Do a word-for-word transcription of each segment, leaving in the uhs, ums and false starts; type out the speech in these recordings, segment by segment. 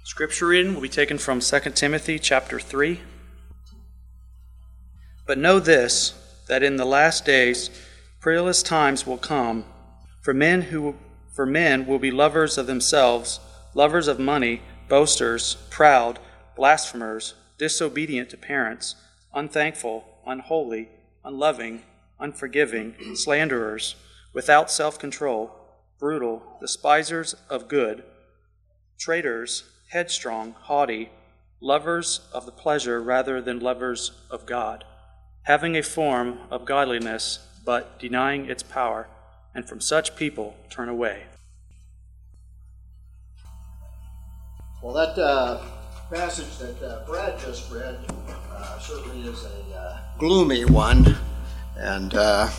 Scripture reading will be taken from Second Timothy chapter three. But know this, that in the last days perilous times will come, for men who for men will be lovers of themselves, lovers of money, boasters, proud, blasphemers, disobedient to parents, unthankful, unholy, unloving, unforgiving, slanderers, without self-control, brutal, despisers of good, traitors, headstrong, haughty, lovers of the pleasure rather than lovers of God, having a form of godliness, but denying its power, and from such people turn away. Well, that uh, passage that uh, Brad just read uh, certainly is a uh, gloomy one, and uh,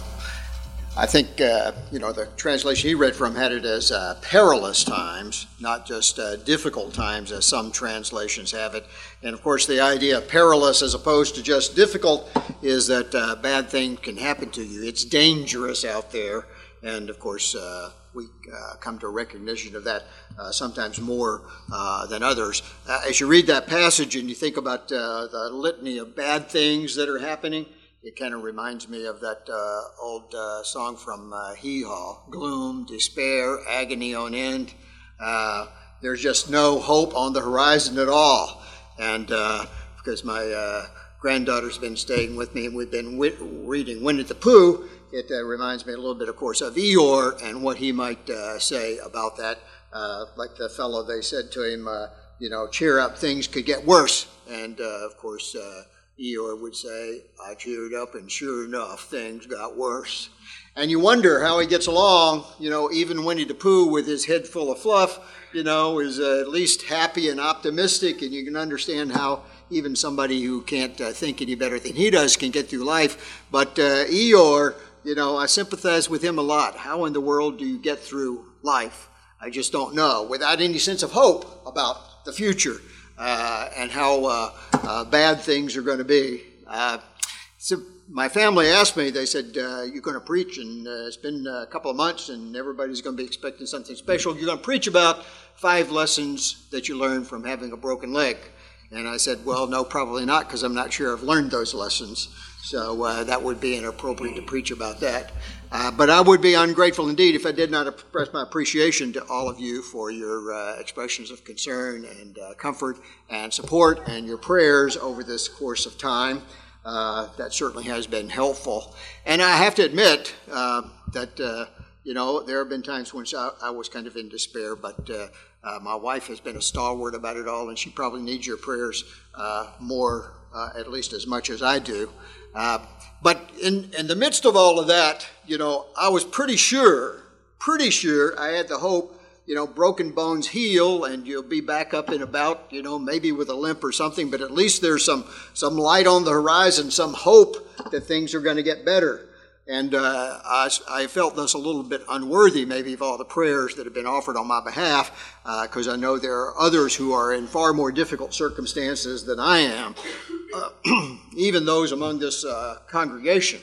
I think, uh, you know, the translation he read from had it as uh, perilous times, not just uh, difficult times, as some translations have it. And, of course, the idea of perilous as opposed to just difficult is that uh, bad things can happen to you. It's dangerous out there. And, of course, uh, we uh, come to a recognition of that uh, sometimes more uh, than others. Uh, as you read that passage and you think about uh, the litany of bad things that are happening, it kind of reminds me of that uh, old uh, song from uh, Hee Haw, gloom, despair, agony on end. Uh, there's just no hope on the horizon at all. And uh, because my uh, granddaughter's been staying with me and we've been wi- reading Winnie the Pooh, it uh, reminds me a little bit, of course, of Eeyore and what he might uh, say about that. Uh, like the fellow, they said to him, uh, you know, cheer up, things could get worse. And, uh, of course, uh, Eeyore would say, I cheered up, and sure enough, things got worse. And you wonder how he gets along, you know, even Winnie the Pooh with his head full of fluff, you know, is uh, at least happy and optimistic, and you can understand how even somebody who can't uh, think any better than he does can get through life. But uh, Eeyore, you know, I sympathize with him a lot. How in the world do you get through life? I just don't know, without any sense of hope about the future. Uh, and how uh, uh, bad things are going to be. Uh, so my family asked me, they said, uh, you're going to preach, and uh, it's been a couple of months, and everybody's going to be expecting something special. You're going to preach about five lessons that you learned from having a broken leg. And I said, well, no, probably not, because I'm not sure I've learned those lessons. So uh, that would be inappropriate to preach about that. Uh, but I would be ungrateful indeed if I did not express my appreciation to all of you for your uh, expressions of concern and uh, comfort and support and your prayers over this course of time. Uh, that certainly has been helpful. And I have to admit uh, that, uh, you know, there have been times when I, I was kind of in despair, but uh, uh, my wife has been a stalwart about it all, and she probably needs your prayers uh, more, uh, at least as much as I do. Uh, but in, in the midst of all of that, you know, I was pretty sure, pretty sure I had the hope, you know, broken bones heal and you'll be back up and about, you know, maybe with a limp or something, but at least there's some, some light on the horizon, some hope that things are going to get better. And uh, I, I felt this a little bit unworthy, maybe, of all the prayers that have been offered on my behalf, because uh, I know there are others who are in far more difficult circumstances than I am, uh, even those among this uh, congregation,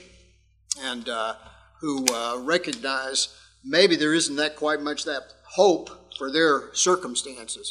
and uh, who uh, recognize maybe there isn't that quite much that hope for their circumstances.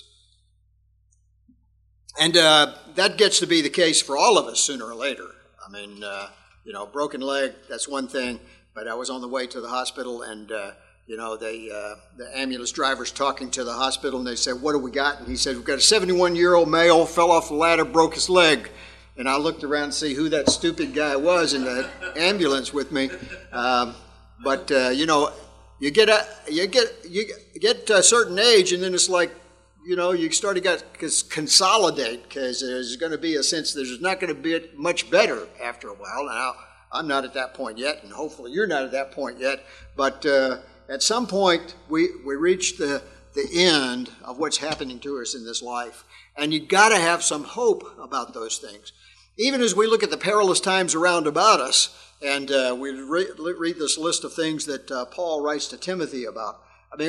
And uh, that gets to be the case for all of us sooner or later. I mean, uh, You know, broken leg, that's one thing, but I was on the way to the hospital and, uh, you know, they, uh, the ambulance driver's talking to the hospital and they said, what do we got? And he said, we've got a seventy-one-year-old male, fell off the ladder, broke his leg. And I looked around to see who that stupid guy was in the ambulance with me. Um, but, uh, you know, you get, a, you, get, you get to a certain age and then it's like, you know, you start to get consolidate because there's going to be a sense there's not going to be much better after a while. Now, I'm not at that point yet, and hopefully you're not at that point yet. But uh, at some point, we, we reach the, the end of what's happening to us in this life. And you've got to have some hope about those things. Even as we look at the perilous times around about us, and uh, we re- read this list of things that uh, Paul writes to Timothy about. I mean,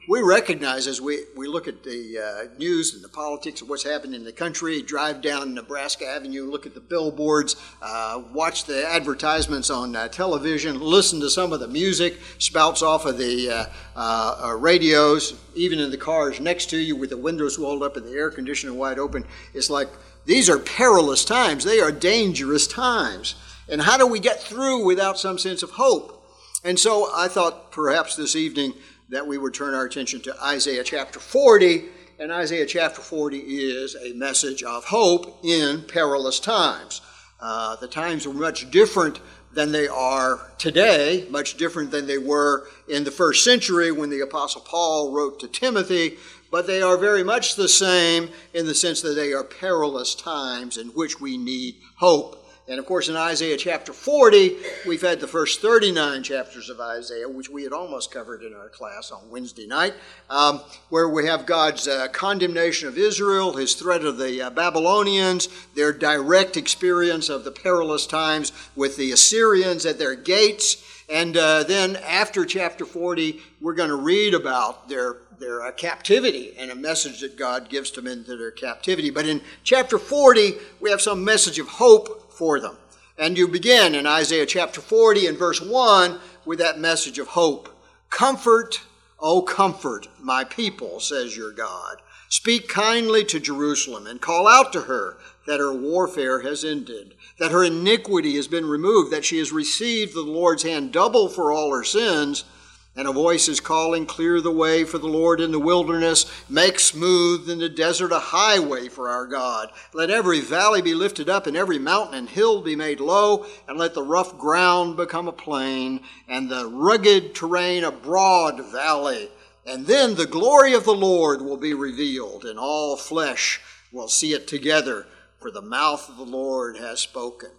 we recognize as we, we look at the uh, news and the politics of what's happening in the country, drive down Nebraska Avenue, look at the billboards, uh, watch the advertisements on uh, television, listen to some of the music spouts off of the uh, uh, radios, even in the cars next to you with the windows rolled up and the air conditioner wide open. It's like, these are perilous times. They are dangerous times. And how do we get through without some sense of hope? And so I thought perhaps this evening that we would turn our attention to Isaiah chapter forty. And Isaiah chapter forty is a message of hope in perilous times. Uh, the times were much different than they are today, much different than they were in the first century when the Apostle Paul wrote to Timothy, but they are very much the same in the sense that they are perilous times in which we need hope. And of course, in Isaiah chapter forty, we've had the first thirty-nine chapters of Isaiah, which we had almost covered in our class on Wednesday night, um, where we have God's uh, condemnation of Israel, his threat of the uh, Babylonians, their direct experience of the perilous times with the Assyrians at their gates. And uh, then after chapter forty, we're going to read about their their uh, captivity and a message that God gives to them into their captivity. But in chapter forty, we have some message of hope for them. And you begin in Isaiah chapter forty and verse one with that message of hope. Comfort, O comfort my people, says your God. Speak kindly to Jerusalem and call out to her that her warfare has ended, that her iniquity has been removed, that she has received the Lord's hand double for all her sins. And a voice is calling, clear the way for the Lord in the wilderness, make smooth in the desert a highway for our God. Let every valley be lifted up and every mountain and hill be made low, and let the rough ground become a plain and the rugged terrain a broad valley. And then the glory of the Lord will be revealed, and all flesh will see it together, for the mouth of the Lord has spoken.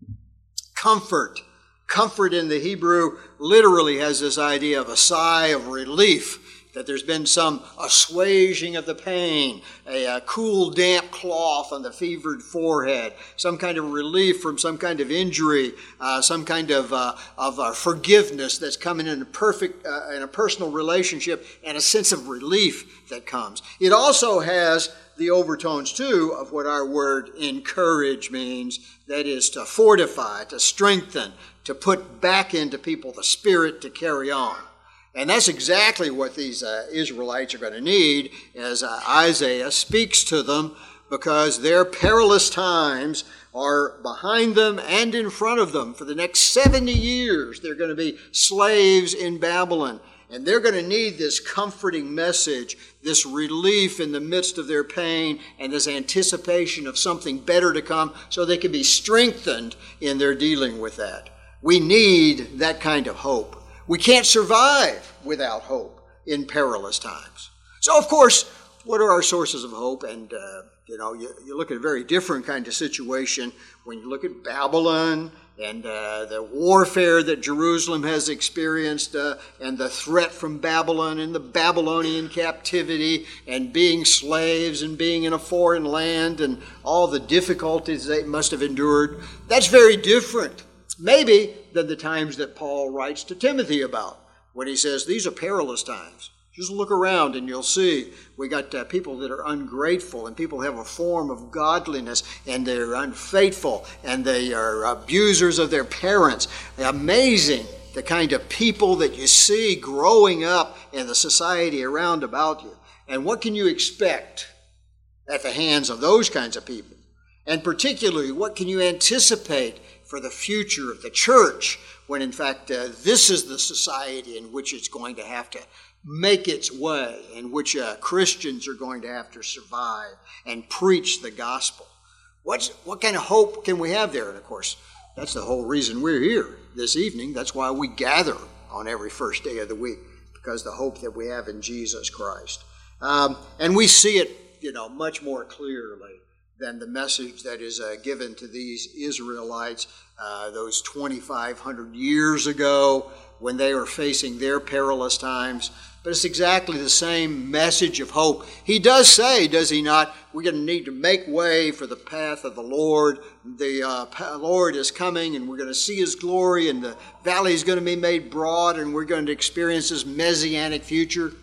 Comfort. Comfort in the Hebrew literally has this idea of a sigh of relief, that there's been some assuaging of the pain, a, a cool, damp cloth on the fevered forehead, some kind of relief from some kind of injury, uh, some kind of uh, of uh, forgiveness that's coming in a perfect, uh, in a personal relationship, and a sense of relief that comes. It also has the overtones, too, of what our word encourage means. That is to fortify, to strengthen, to put back into people the spirit to carry on. And that's exactly what these uh, Israelites are going to need as uh, Isaiah speaks to them, because their perilous times are behind them and in front of them. For the next seventy years, they're going to be slaves in Babylon. And they're going to need this comforting message, this relief in the midst of their pain, and this anticipation of something better to come, so they can be strengthened in their dealing with that. We need that kind of hope. We can't survive without hope in perilous times. So, of course, what are our sources of hope? And, uh, you know, you, you look at a very different kind of situation when you look at Babylon and uh, the warfare that Jerusalem has experienced, uh, and the threat from Babylon and the Babylonian captivity and being slaves and being in a foreign land and all the difficulties they must have endured. That's very different, maybe, than the times that Paul writes to Timothy about, when he says, these are perilous times. Just look around and you'll see we got uh, people that are ungrateful, and people have a form of godliness, and they're unfaithful, and they are abusers of their parents. Amazing the kind of people that you see growing up in the society around about you. And what can you expect at the hands of those kinds of people? And particularly, what can you anticipate for the future of the church, when in fact uh, this is the society in which it's going to have to make its way, in which uh, Christians are going to have to survive and preach the gospel? What's, what kind of hope can we have there? And of course, that's the whole reason we're here this evening. That's why we gather on every first day of the week, because the hope that we have in Jesus Christ. Um, and we see it, you know, much more clearly than the message that is uh, given to these Israelites uh, those twenty-five hundred years ago when they were facing their perilous times. But it's exactly the same message of hope. He does say, does he not, we're going to need to make way for the path of the Lord. The uh, Lord is coming, and we're going to see his glory, and the valley is going to be made broad, and we're going to experience his messianic future.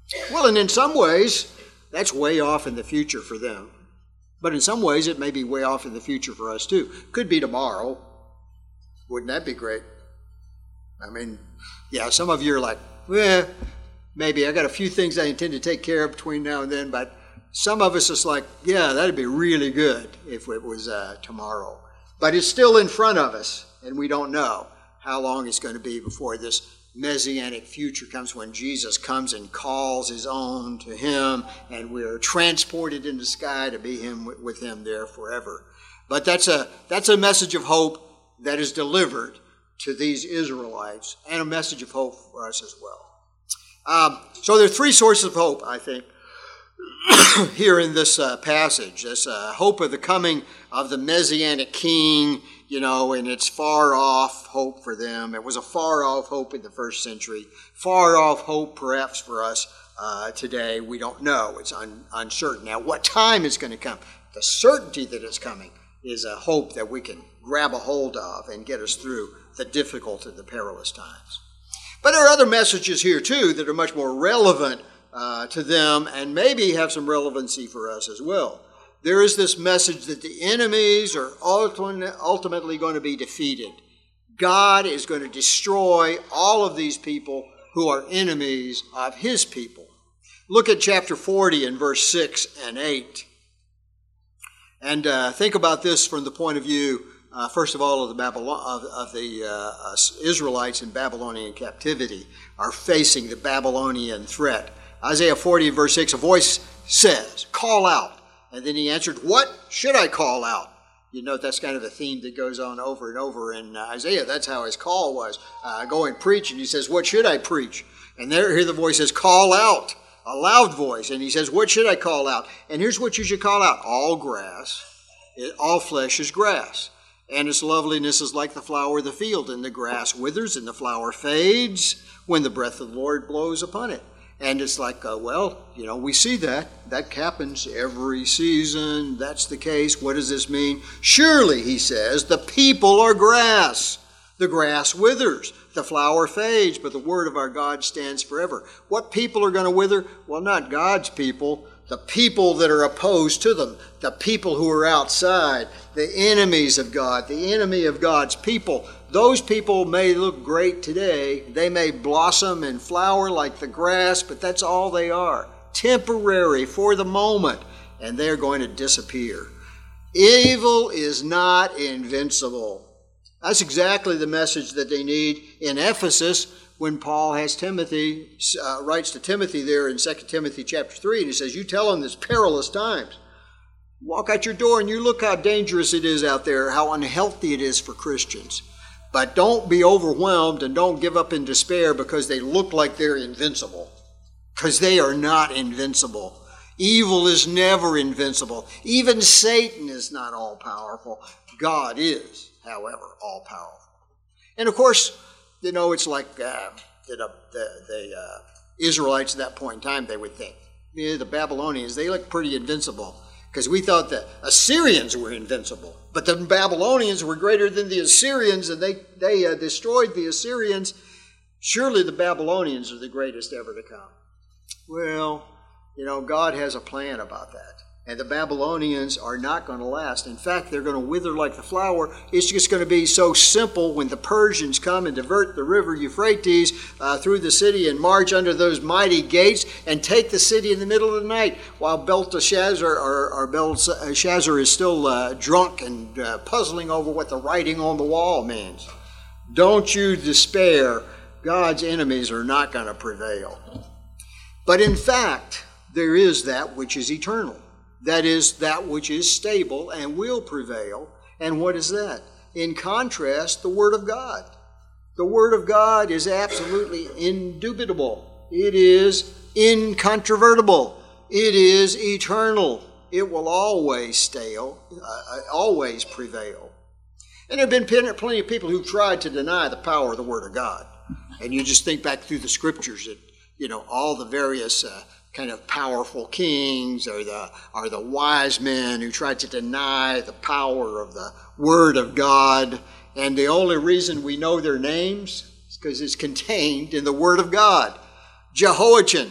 Well, and in some ways, that's way off in the future for them. But in some ways, it may be way off in the future for us too. Could be tomorrow. Wouldn't that be great? I mean, yeah, some of you are like, well, maybe I got a few things I intend to take care of between now and then, but some of us is like, yeah, that'd be really good if it was uh, tomorrow. But it's still in front of us, and we don't know how long it's going to be before this Messianic future comes, when Jesus comes and calls his own to him, and we're transported in the sky to be him with him there forever. But that's a that's a message of hope that is delivered to these Israelites, and a message of hope for us as well. Um, so there are three sources of hope, I think, here in this uh, passage. This uh, hope of the coming of the Messianic king, you know, and it's far-off hope for them. It was a far-off hope in the first century. Far-off hope perhaps for us uh, today. We don't know. It's un- uncertain. Now, what time is going to come? The certainty that it's coming is a hope that we can grab a hold of and get us through the difficult and the perilous times. But there are other messages here, too, that are much more relevant uh, to them and maybe have some relevancy for us as well. There is this message that the enemies are ultimately going to be defeated. God is going to destroy all of these people who are enemies of his people. Look at chapter forty and verse six and eight. And uh, think about this from the point of view, uh, first of all, of the, Babylon, of, of the uh, uh, Israelites in Babylonian captivity are facing the Babylonian threat. Isaiah forty verse six, a voice says, "Call out." And then he answered, "What should I call out?" You know, that's kind of a theme that goes on over and over in uh, Isaiah. That's how his call was. Uh, go and preach. And he says, "What should I preach?" And there, here the voice says, "Call out." A loud voice. And he says, "What should I call out?" And here's what you should call out. All grass, it, all flesh is grass. And its loveliness is like the flower of the field. And the grass withers and the flower fades when the breath of the Lord blows upon it. And it's like, uh, well, you know, we see that. That happens every season. That's the case. What does this mean? Surely, he says, the people are grass. The grass withers. The flower fades, but the word of our God stands forever. What people are going to wither? Well, not God's people. The people that are opposed to them. The people who are outside. The enemies of God. The enemy of God's people. Those people may look great today. They may blossom and flower like the grass, but that's all they are. Temporary for the moment, and they're going to disappear. Evil is not invincible. That's exactly the message that they need in Ephesus when Paul has Timothy, uh, writes to Timothy there in Second Timothy chapter three, and he says, you tell them this perilous times. Walk out your door and you look how dangerous it is out there, how unhealthy it is for Christians. But don't be overwhelmed and don't give up in despair because they look like they're invincible. Because they are not invincible. Evil is never invincible. Even Satan is not all-powerful. God is, however, all-powerful. And of course, you know, it's like uh, you know, the, the uh, Israelites at that point in time, they would think, yeah, the Babylonians, they look pretty invincible. Because we thought the Assyrians were invincible. But the Babylonians were greater than the Assyrians, and they, they uh, destroyed the Assyrians. Surely the Babylonians are the greatest ever to come. Well, you know, God has a plan about that. And the Babylonians are not going to last. In fact, they're going to wither like the flower. It's just going to be so simple when the Persians come and divert the river Euphrates uh, through the city and march under those mighty gates and take the city in the middle of the night while Belteshazzar, or, or Belshazzar is still uh, drunk and uh, puzzling over what the writing on the wall means. Don't you despair. God's enemies are not going to prevail. But in fact, there is that which is eternal. That is, that which is stable and will prevail. And what is that? In contrast, the Word of God. The Word of God is absolutely indubitable. It is incontrovertible. It is eternal. It will always stale, uh, always prevail. And there have been plenty of people who've tried to deny the power of the Word of God. And you just think back through the Scriptures that, you know, all the various uh, kind of powerful kings or the or the wise men who tried to deny the power of the Word of God. And the only reason we know their names is because it's contained in the Word of God. Jehoiachin,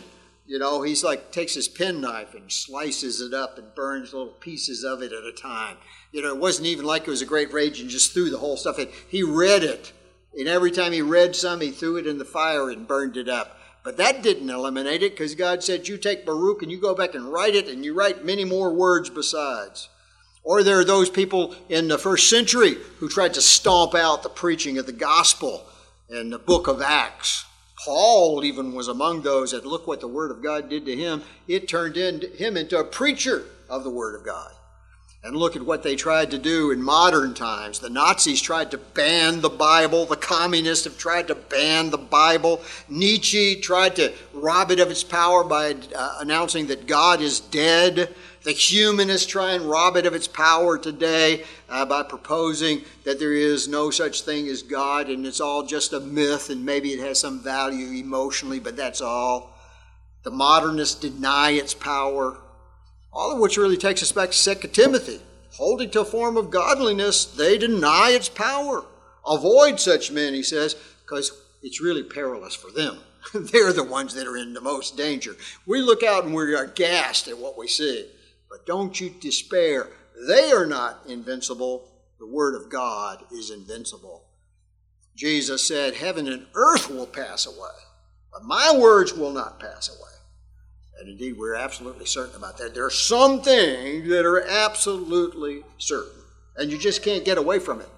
You know, he's like, takes his penknife and slices it up and burns little pieces of it at a time. You know, it wasn't even like it was a great rage and just threw the whole stuff in. He read it. And every time he read some, he threw it in the fire and burned it up. But that didn't eliminate it, because God said, you take Baruch and you go back and write it, and you write many more words besides. Or there are those people in the first century who tried to stomp out the preaching of the gospel in the book of Acts. Paul even was among those that, look what the Word of God did to him. It turned in, him into a preacher of the Word of God. And look at what they tried to do in modern times. The Nazis tried to ban the Bible. The communists have tried to ban the Bible. Nietzsche tried to rob it of its power by uh, announcing that God is dead. The humanists try and rob it of its power today uh, by proposing that there is no such thing as God and it's all just a myth and maybe it has some value emotionally, but that's all. The modernists deny its power. All of which really takes us back to Second Timothy. Holding to a form of godliness, they deny its power. Avoid such men, he says, because it's really perilous for them. They're the ones that are in the most danger. We look out and we're aghast at what we see. But don't you despair. They are not invincible. The Word of God is invincible. Jesus said, heaven and earth will pass away, but my words will not pass away. And indeed, we're absolutely certain about that. There are some things that are absolutely certain, and you just can't get away from it.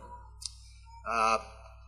Uh,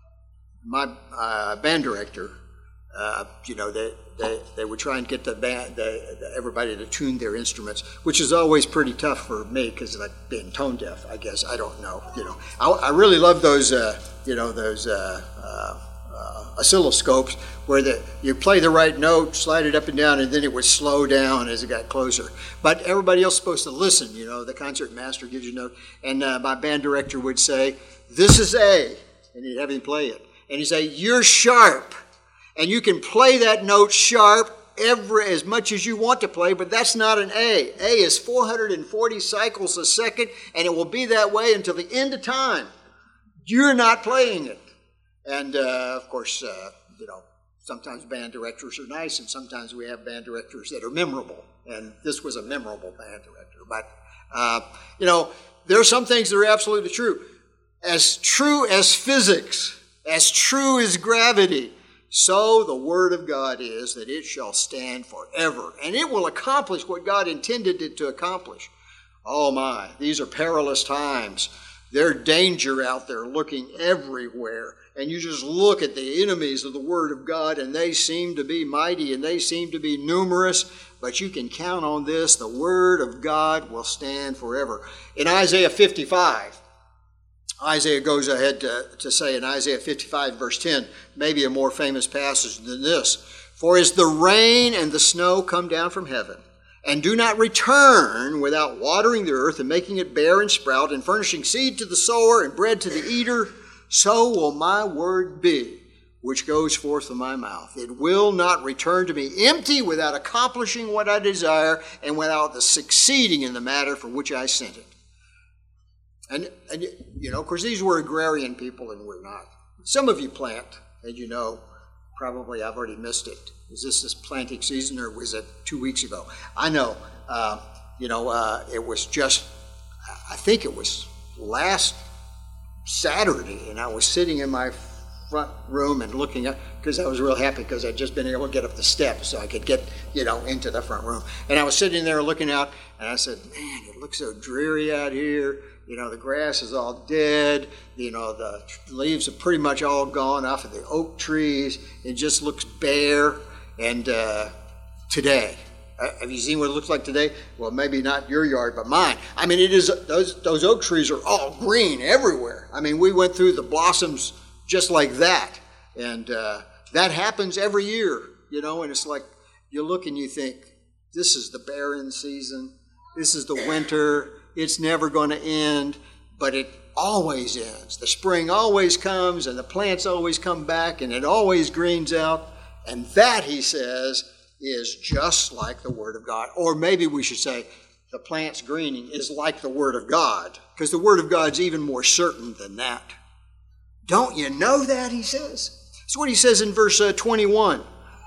my uh, band director, uh, you know, they, they they would try and get the band, the, the, everybody to tune their instruments, which is always pretty tough for me because of like being tone deaf. I guess I don't know. You know, I, I really love those. Uh, you know, those. Uh, uh, Uh, oscilloscopes where the, you play the right note, slide it up and down, and then it would slow down as it got closer. But everybody else is supposed to listen. You know, the concert master gives you a note, and uh, my band director would say, this is A, and he'd have him play it. And he'd say, you're sharp, and you can play that note sharp every, as much as you want to play, but that's not an A. A is four hundred forty cycles a second, and it will be that way until the end of time. You're not playing it. And, uh, of course, uh, you know, sometimes band directors are nice, and sometimes we have band directors that are memorable. And this was a memorable band director. But, uh, you know, there are some things that are absolutely true. As true as physics, as true as gravity, so the Word of God is that it shall stand forever. And it will accomplish what God intended it to accomplish. Oh, my, these are perilous times. There's danger out there looking everywhere. And you just look at the enemies of the Word of God, and they seem to be mighty, and they seem to be numerous. But you can count on this. The Word of God will stand forever. In Isaiah fifty-five, Isaiah goes ahead to, to say in Isaiah fifty-five, verse ten, maybe a more famous passage than this. For as the rain and the snow come down from heaven, and do not return without watering the earth and making it bear and sprout, and furnishing seed to the sower and bread to the eater, so will my word be, which goes forth from my mouth. It will not return to me empty without accomplishing what I desire and without the succeeding in the matter for which I sent it. And, and you know, of course, these were agrarian people and we're not. Some of you plant, and you know, probably I've already missed it. Is this this planting season or was it two weeks ago? I know, uh, you know, uh, it was just, I think it was last Saturday, and I was sitting in my front room and looking up because I was real happy because I'd just been able to get up the steps so I could get, you know, into the front room. And I was sitting there looking out, and I said, man, it looks so dreary out here. You know, the grass is all dead. You know, the leaves are pretty much all gone off of the oak trees. It just looks bare. And uh, today, have you seen what it looks like today? Well, maybe not your yard, but mine. I mean, it is those those oak trees are all green everywhere. I mean, we went through the blossoms just like that, and uh, that happens every year, you know. And it's like you look and you think, this is the barren season. This is the winter. It's never going to end, but it always ends. The spring always comes, and the plants always come back, and it always greens out. And that, he says, is just like the Word of God. Or maybe we should say the plant's greening is like the Word of God, because the Word of God's even more certain than that. Don't you know that, he says? That's what he says in verse uh, twenty-one.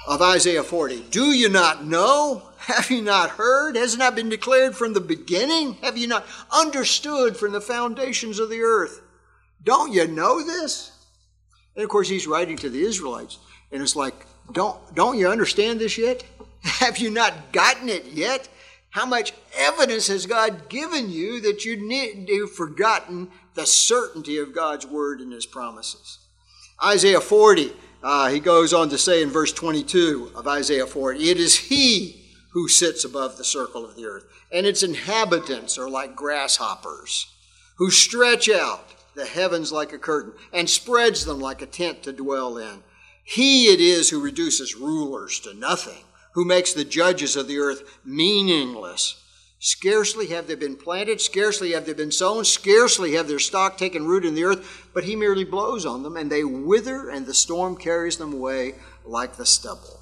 of Isaiah forty. Do you not know? Have you not heard? Has it not been declared from the beginning? Have you not understood from the foundations of the earth? Don't you know this? And of course, he's writing to the Israelites. And it's like, don't, don't you understand this yet? Have you not gotten it yet? How much evidence has God given you that you need, you've forgotten the certainty of God's word and his promises? Isaiah forty, uh, he goes on to say in verse twenty-two of Isaiah forty, it is he who sits above the circle of the earth, and its inhabitants are like grasshoppers, who stretch out the heavens like a curtain and spreads them like a tent to dwell in. He it is who reduces rulers to nothing, who makes the judges of the earth meaningless. Scarcely have they been planted, scarcely have they been sown, scarcely have their stock taken root in the earth, but he merely blows on them, and they wither, and the storm carries them away like the stubble.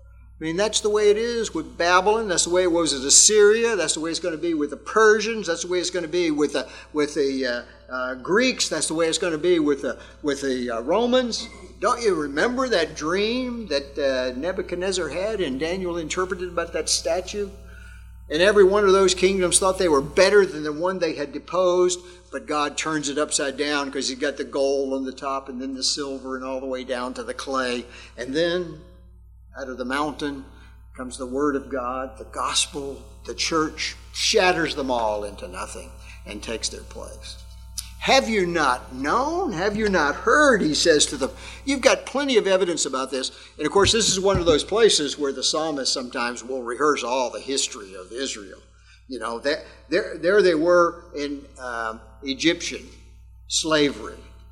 I mean, that's the way it is with Babylon. That's the way it was with Assyria. That's the way it's going to be with the Persians. That's the way it's going to be with the with the uh, uh, Greeks. That's the way it's going to be with the with the uh, Romans. Don't you remember that dream that uh, Nebuchadnezzar had and Daniel interpreted about that statue? And every one of those kingdoms thought they were better than the one they had deposed, but God turns it upside down because he's got the gold on the top and then the silver and all the way down to the clay. And then out of the mountain comes the word of God, the gospel, the church, shatters them all into nothing and takes their place. Have you not known? Have you not heard? He says to them. You've got plenty of evidence about this. And of course, this is one of those places where the psalmist sometimes will rehearse all the history of Israel. You know, there, there, there they were in um, Egyptian slavery.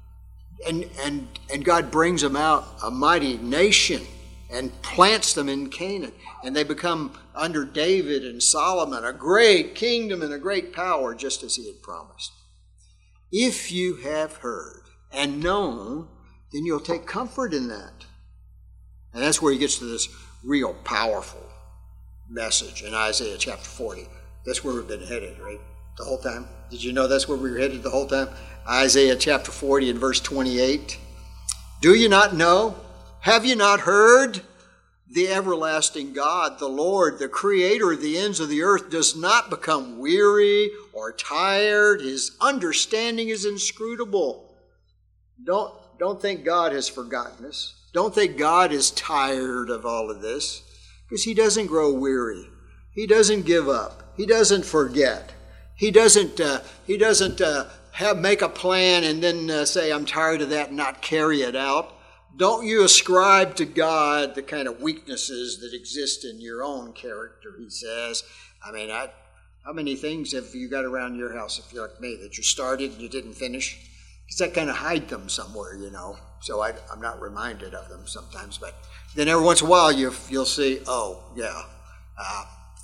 And, and, and God brings them out a mighty nation and plants them in Canaan. And they become, under David and Solomon, a great kingdom and a great power, just as he had promised. If you have heard and known, then you'll take comfort in that. And that's where he gets to this real powerful message in Isaiah chapter forty. That's where we've been headed, right? The whole time. Did you know that's where we were headed the whole time? Isaiah chapter forty and verse twenty-eight. Do you not know? Have you not heard? The everlasting God, the Lord, the creator of the ends of the earth, does not become weary or tired. His understanding is inscrutable. Don't, don't think God has forgotten us. Don't think God is tired of all of this, because he doesn't grow weary. He doesn't give up. He doesn't forget. He doesn't, uh, he doesn't uh, have, make a plan and then uh, say, I'm tired of that, and not carry it out. Don't you ascribe to God the kind of weaknesses that exist in your own character, he says. I mean, I, how many things have you got around your house, if you're like me, that you started and you didn't finish? Because I kind of hide them somewhere, you know. So I, I'm not reminded of them sometimes. But then every once in a while you, you'll see, oh, yeah, uh,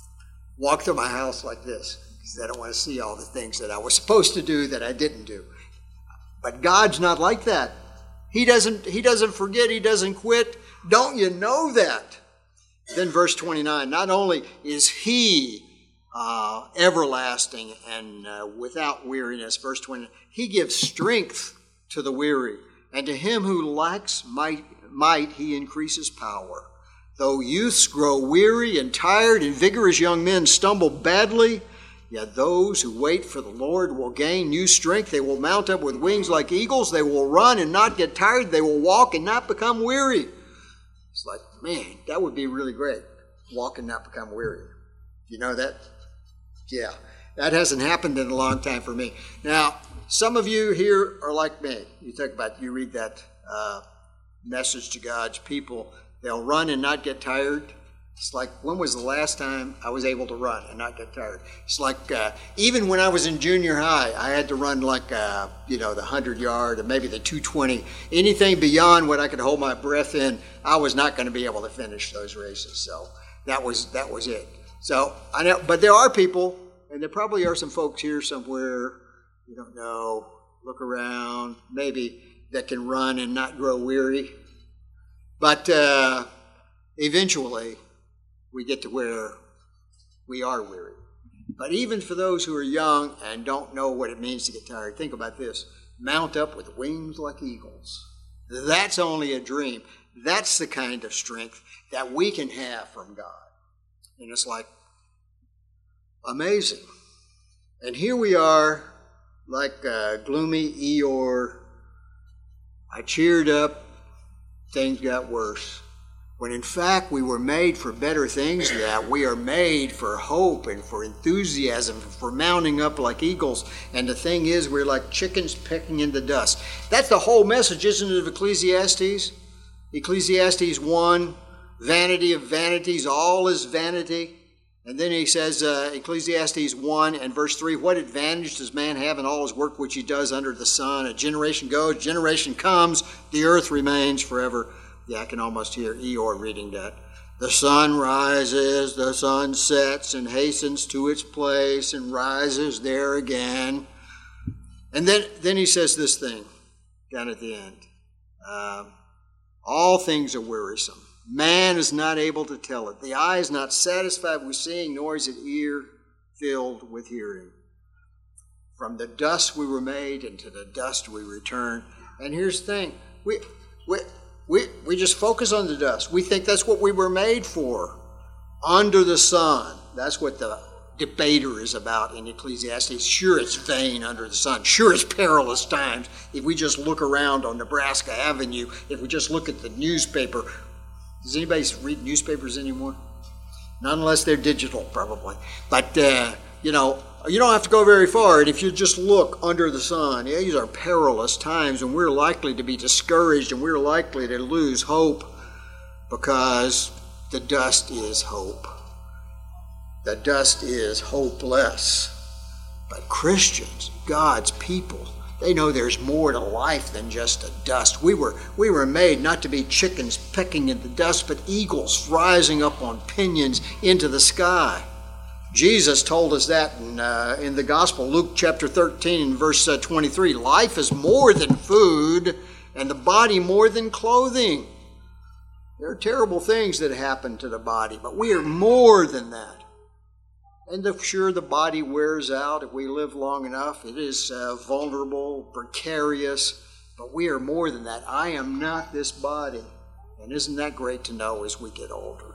walk through my house like this, because I don't want to see all the things that I was supposed to do that I didn't do. But God's not like that. He doesn't, he doesn't forget. He doesn't quit. Don't you know that? Then verse twenty-nine, not only is he uh, everlasting and uh, without weariness, verse twenty, he gives strength to the weary, and to him who lacks might, might he increases power. Though youths grow weary and tired, and vigorous young men stumble badly, yet those who wait for the Lord will gain new strength. They will mount up with wings like eagles. They will run and not get tired. They will walk and not become weary. It's like, man, that would be really great. Walk and not become weary. You know that? Yeah, that hasn't happened in a long time for me. Now, some of you here are like me. You think about, you read that uh, message to God's people. They'll run and not get tired. It's like, when was the last time I was able to run and not get tired? It's like, uh, even when I was in junior high, I had to run like, uh, you know, the hundred yard or maybe the two twenty. Anything beyond what I could hold my breath in, I was not going to be able to finish those races. So that was that was it. So I know, but there are people, and there probably are some folks here somewhere, you don't know, look around, maybe, that can run and not grow weary. But uh, eventually, we get to where we are weary. But even for those who are young and don't know what it means to get tired, think about this. Mount up with wings like eagles. That's only a dream. That's the kind of strength that we can have from God. And it's like amazing. And here we are, like uh, gloomy Eeyore. I cheered up, things got worse. When in fact we were made for better things than that. We are made for hope and for enthusiasm, for mounting up like eagles. And the thing is, we're like chickens pecking in the dust. That's the whole message, isn't it, of Ecclesiastes? Ecclesiastes one, vanity of vanities, all is vanity. And then he says, uh, Ecclesiastes one and verse three, what advantage does man have in all his work which he does under the sun? A generation goes, generation comes, the earth remains forever. Yeah, I can almost hear Eeyore reading that. The sun rises, the sun sets, and hastens to its place, and rises there again. And then, then he says this thing down at the end. Uh, all things are wearisome. Man is not able to tell it. The eye is not satisfied with seeing, nor is the ear filled with hearing. From the dust we were made, and to the dust we return. And here's the thing. We... we We we just focus on the dust. We think that's what we were made for. Under the sun. That's what the debater is about in Ecclesiastes. Sure, it's vain under the sun. Sure, it's perilous times. If we just look around on Nebraska Avenue, if we just look at the newspaper. Does anybody read newspapers anymore? Not unless they're digital, probably. But, uh, you know, you don't have to go very far. And if you just look under the sun, yeah, these are perilous times, and we're likely to be discouraged, and we're likely to lose hope because the dust is hope. The dust is hopeless. But Christians, God's people, they know there's more to life than just a dust. We were, we were made not to be chickens pecking in the dust, but eagles rising up on pinions into the sky. Jesus told us that in, uh, in the gospel, Luke chapter thirteen, verse uh, twenty-three. Life is more than food, and the body more than clothing. There are terrible things that happen to the body, but we are more than that. And the, sure, the body wears out if we live long enough. It is uh, vulnerable, precarious, but we are more than that. I am not this body. And isn't that great to know as we get older?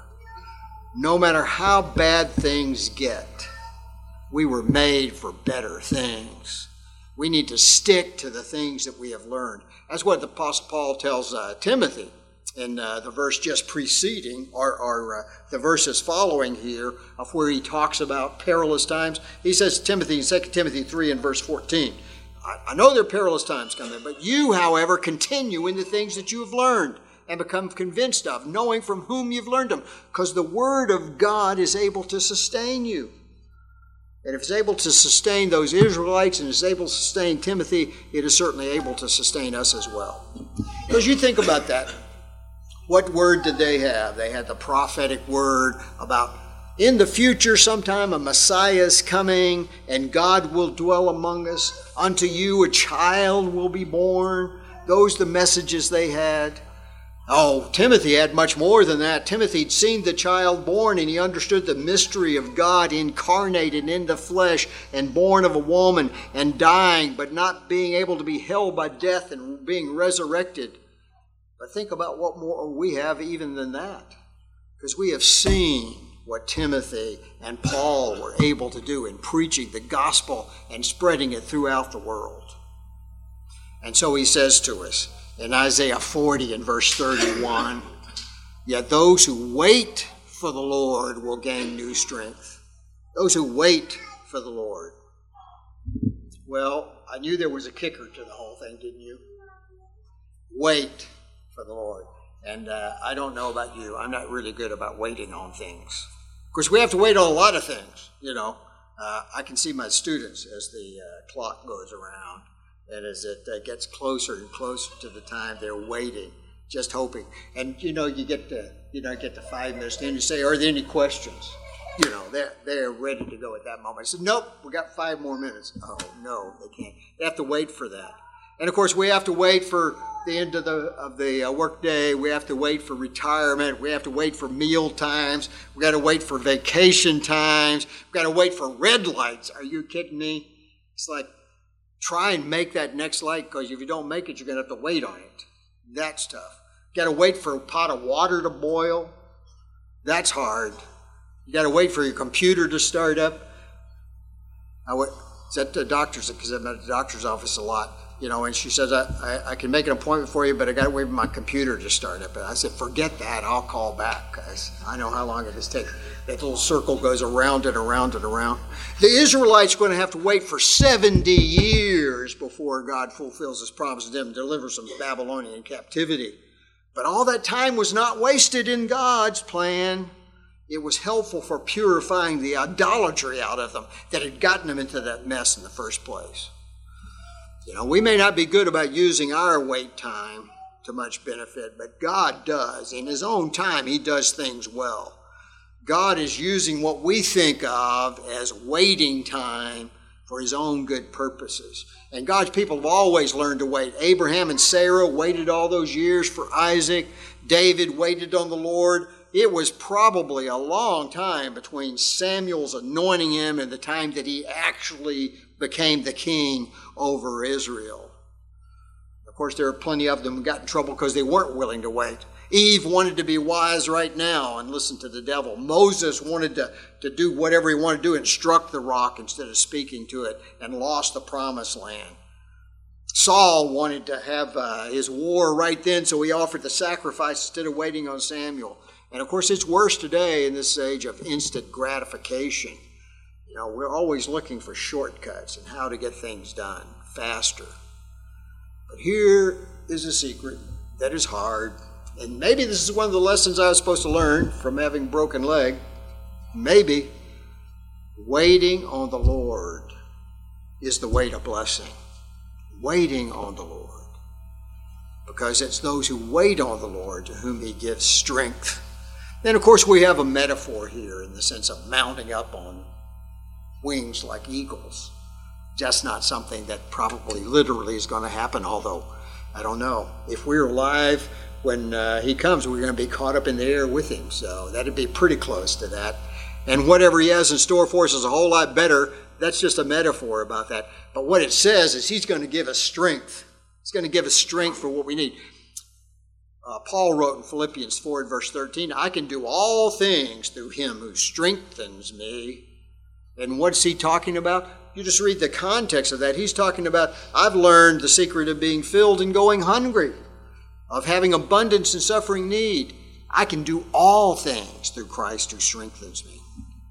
No matter how bad things get, we were made for better things. We need to stick to the things that we have learned. That's what the Apostle Paul tells uh, Timothy in uh, the verse just preceding, or, or uh, the verses following here, of where he talks about perilous times. He says to Timothy in Second Timothy three and verse fourteen, I, I know there are perilous times coming, but you, however, continue in the things that you have learned and become convinced of, knowing from whom you've learned them, because the Word of God is able to sustain you. And if it's able to sustain those Israelites and is able to sustain Timothy, it is certainly able to sustain us as well. Because you think about that. What word did they have? They had the prophetic word about in the future sometime a Messiah is coming and God will dwell among us. Unto you a child will be born. Those are the messages they had. Oh, Timothy had much more than that. Timothy had seen the child born, and he understood the mystery of God incarnated in the flesh and born of a woman and dying, but not being able to be held by death and being resurrected. But think about what more we have even than that, because we have seen what Timothy and Paul were able to do in preaching the gospel and spreading it throughout the world. And so he says to us, in Isaiah forty and verse thirty-one, yet those who wait for the Lord will gain new strength. Those who wait for the Lord. Well, I knew there was a kicker to the whole thing, didn't you? Wait for the Lord. And uh, I don't know about you. I'm not really good about waiting on things. Of course, we have to wait on a lot of things, you know. Uh, I can see my students as the uh, clock goes around. And as it uh, gets closer and closer to the time, they're waiting, just hoping. And, you know, you get to, you know, get to five minutes, and you say, are there any questions? You know, they're, they're ready to go at that moment. I said, nope, we got five more minutes. Oh, no, they can't. They have to wait for that. And, of course, we have to wait for the end of the of the uh, work day. We have to wait for retirement. We have to wait for meal times. We got to wait for vacation times. We got to wait for red lights. Are you kidding me? It's like, try and make that next light, because if you don't make it, you're going to have to wait on it. That's tough. You got to wait for a pot of water to boil. That's hard. You got to wait for your computer to start up. I went, it's at the doctor's, because I'm at the doctor's office a lot, you know, and she says, I, I, I can make an appointment for you, but I got to wait for my computer to start up. And I said, forget that. I'll call back, because I know how long it is taking. That little circle goes around and around and around. The Israelites are going to have to wait for seventy years before God fulfills his promise to them and delivers them from Babylonian captivity. But all that time was not wasted in God's plan. It was helpful for purifying the idolatry out of them that had gotten them into that mess in the first place. You know, we may not be good about using our wait time to much benefit, but God does. In his own time, he does things well. God is using what we think of as waiting time for his own good purposes. And God's people have always learned to wait. Abraham and Sarah waited all those years for Isaac. David waited on the Lord. It was probably a long time between Samuel's anointing him and the time that he actually became the king over Israel. Of course, there are plenty of them who got in trouble because they weren't willing to wait. Eve wanted to be wise right now and listen to the devil. Moses wanted to, to do whatever he wanted to do and struck the rock instead of speaking to it and lost the promised land. Saul wanted to have uh, his war right then, so he offered the sacrifice instead of waiting on Samuel. And of course, it's worse today in this age of instant gratification. You know, we're always looking for shortcuts and how to get things done faster. But here is a secret that is hard. And maybe this is one of the lessons I was supposed to learn from having a broken leg. Maybe waiting on the Lord is the way to blessing. Waiting on the Lord. Because it's those who wait on the Lord to whom he gives strength. Then, of course, we have a metaphor here in the sense of mounting up on wings like eagles. Just not something that probably literally is going to happen, although I don't know. If we're alive when uh, he comes, we're going to be caught up in the air with him. So that'd be pretty close to that. And whatever he has in store for us is a whole lot better. That's just a metaphor about that. But what it says is he's going to give us strength. He's going to give us strength for what we need. Uh, Paul wrote in Philippians four and verse thirteen, I can do all things through him who strengthens me. And what's he talking about? You just read the context of that. He's talking about, I've learned the secret of being filled and going hungry, of having abundance and suffering need. I can do all things through Christ who strengthens me.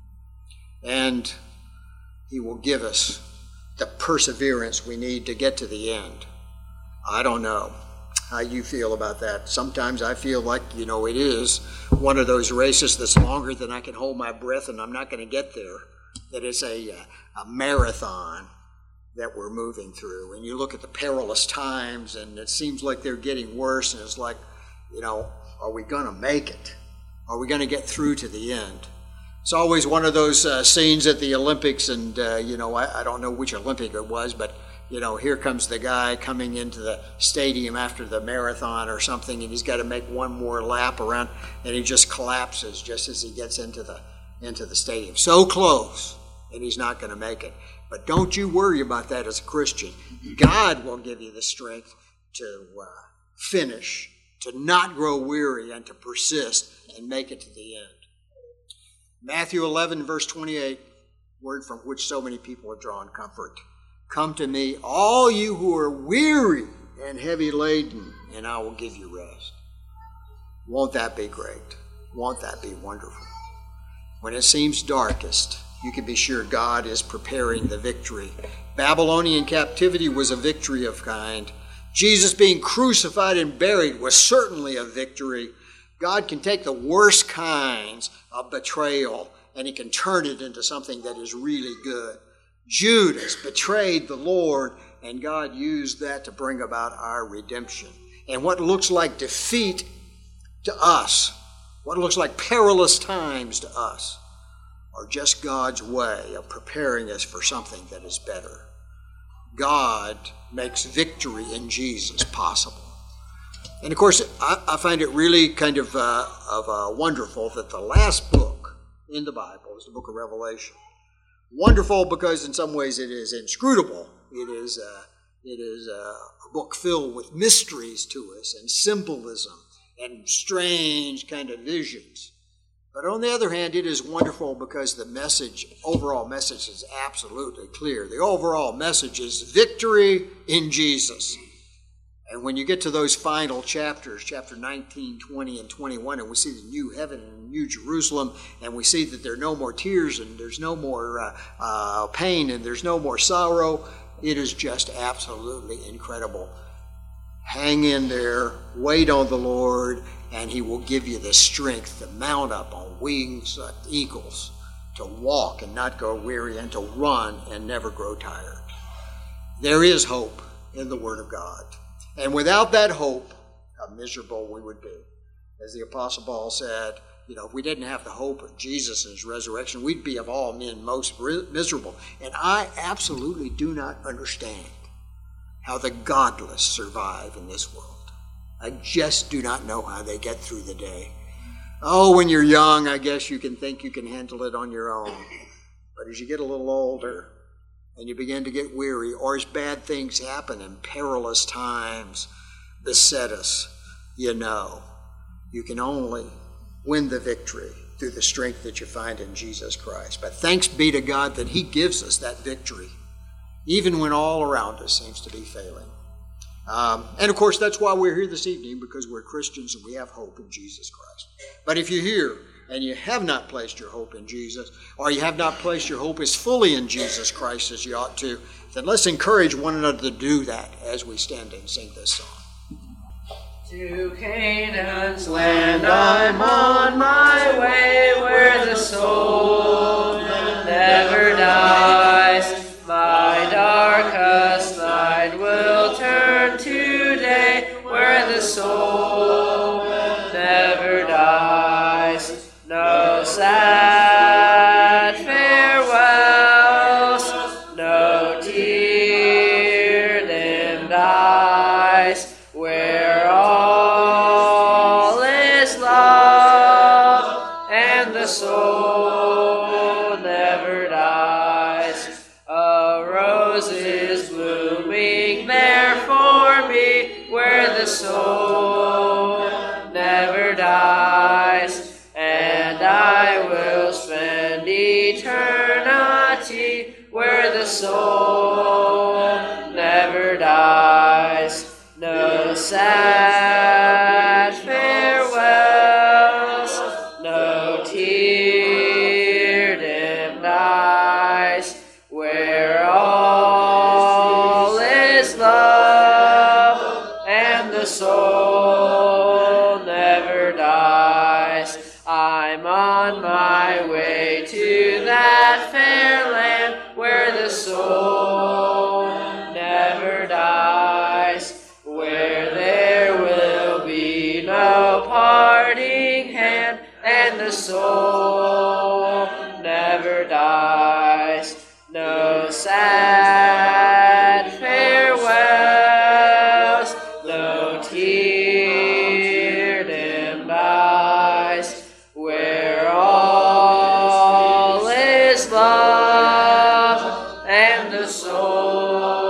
And he will give us the perseverance we need to get to the end. I don't know how you feel about that. Sometimes I feel like, you know, it is one of those races that's longer than I can hold my breath and I'm not going to get there. That it's a, a marathon that we're moving through. And you look at the perilous times and it seems like they're getting worse and it's like, you know, are we going to make it? Are we going to get through to the end? It's always one of those uh, scenes at the Olympics and, uh, you know, I, I don't know which Olympic it was, but, you know, here comes the guy coming into the stadium after the marathon or something and he's got to make one more lap around and he just collapses just as he gets into the into the stadium. So close, and he's not going to make it. But don't you worry about that as a Christian. God will give you the strength to uh, finish, to not grow weary, and to persist and make it to the end. Matthew eleven, verse twenty-eight, word from which so many people have drawn comfort. Come to me, all you who are weary and heavy laden, and I will give you rest. Won't that be great? Won't that be wonderful? When it seems darkest, you can be sure God is preparing the victory. Babylonian captivity was a victory of kind. Jesus being crucified and buried was certainly a victory. God can take the worst kinds of betrayal and he can turn it into something that is really good. Judas betrayed the Lord and God used that to bring about our redemption. And what looks like defeat to us, what looks like perilous times to us, are just God's way of preparing us for something that is better. God makes victory in Jesus possible. And of course, I, I find it really kind of, uh, of uh, wonderful that the last book in the Bible is the book of Revelation. Wonderful because in some ways it is inscrutable. It is, uh, It is a, a book filled with mysteries to us and symbolism and strange kind of visions. But on the other hand, it is wonderful because the message, overall message is absolutely clear. The overall message is victory in Jesus. And when you get to those final chapters, chapter nineteen, twenty, and twenty-one, and we see the new heaven and new Jerusalem, and we see that there are no more tears, and there's no more uh, uh, pain, and there's no more sorrow, it is just absolutely incredible. Hang in there, wait on the Lord, and He will give you the strength to mount up on wings like eagles, to walk and not grow weary, and to run and never grow tired. There is hope in the Word of God. And without that hope, how miserable we would be. As the Apostle Paul said, you know, if we didn't have the hope of Jesus and His resurrection, we'd be of all men most miserable. And I absolutely do not understand how the godless survive in this world. I just do not know how they get through the day. Oh, when you're young, I guess you can think you can handle it on your own. But as you get a little older, and you begin to get weary, or as bad things happen and perilous times beset us, you know, you can only win the victory through the strength that you find in Jesus Christ. But thanks be to God that He gives us that victory, even when all around us seems to be failing. Um, and of course, that's why we're here this evening, because we're Christians and we have hope in Jesus Christ. But if you're here and you have not placed your hope in Jesus, or you have not placed your hope as fully in Jesus Christ as you ought to, then let's encourage one another to do that as we stand and sing this song. To Canaan's land I'm on my way, where the soul never dies. My darkest night will turn to day, where the soul never dies. No sad farewells, no tear-dimmed eyes, where all is love and the soul never dies. A rose is blooming there for me, where the soul never dies. And I will spend eternity where the soul never dies. No sad farewells, no tear-dimmed eyes, where all is love and the soul never dies. I'm on my way to that fair land where the soul never dies, where there will be no parting hand and the soul never dies. No sad farewells, no tear-dimmed eyes, where all is love and the soul